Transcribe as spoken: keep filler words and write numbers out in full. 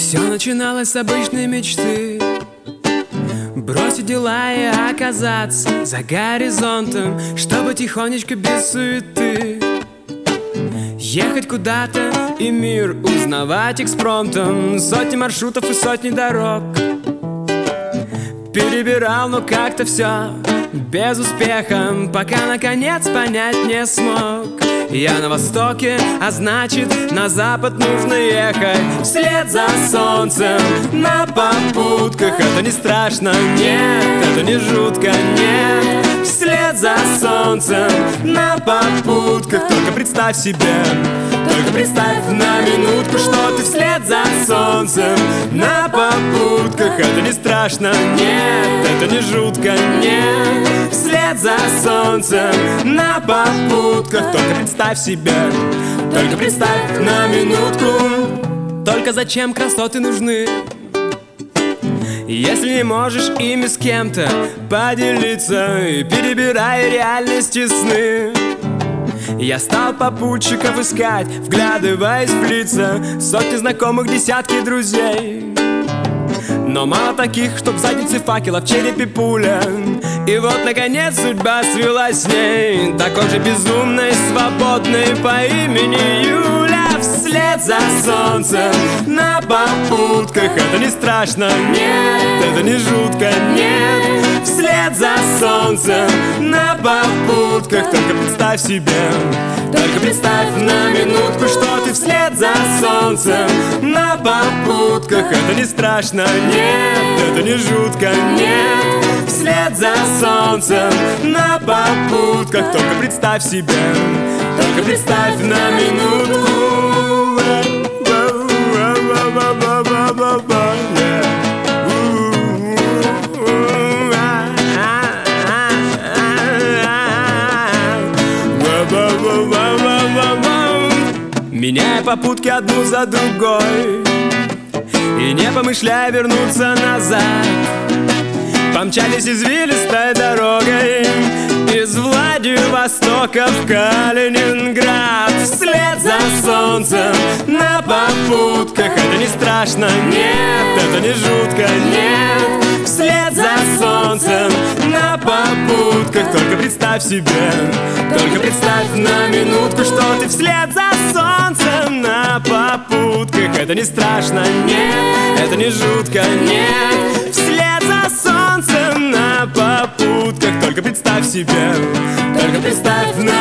Все начиналось с обычной мечты: бросить дела и оказаться за горизонтом, чтобы тихонечко без суеты ехать куда-то и мир узнавать экспромтом. Сотни маршрутов и сотни дорог перебирал, но как-то все без успеха, пока наконец понять не смог. Я на востоке, а значит на запад нужно ехать вслед за солнцем на попутках. Это не страшно, нет, это не жутко, нет. Вслед за солнцем на попутках. Только представь себе, только представь на минутку, что ты вслед за солнцем на попутках. Это не страшно, нет, это не жутко, нет. Вслед за солнцем на попутках. Только представь себе, только представь на минутку. Только зачем красоты нужны, если не можешь ими с кем-то поделиться, перебирая реальности сны? Я стал попутчиков искать, вглядываясь в лица, сотни знакомых, десятки друзей. Но мало таких, чтоб в заднице факела, в черепе пуля. И вот, наконец, судьба свелась с ней, такой же безумной, свободной, по имени Юля. Вслед за солнцем на попутках. Это не страшно, нет, это не жутко, нет. Вслед за солнцем на попутках. Только представь себе, только представь на минутку, что ты вслед за солнцем на попутках. Это не страшно, нет, это не жутко, нет. Вслед за солнцем на попутках. Только представь себе, только представь на минутку. Меняя попутки одну за другой и не помышляя вернуться назад, помчались извилистой дорогой из Владивостока в Калининград. Вслед за солнцем на попутках. Это не страшно, нет, это не жутко, нет. Вслед за солнцем на попутках. Только представь себе, только представь на минутку, что ты вслед за солнцем на попутках. Это не страшно, нет, это не жутко, нет. Вслед за солнцем на попутках. Только представь себе, только представь на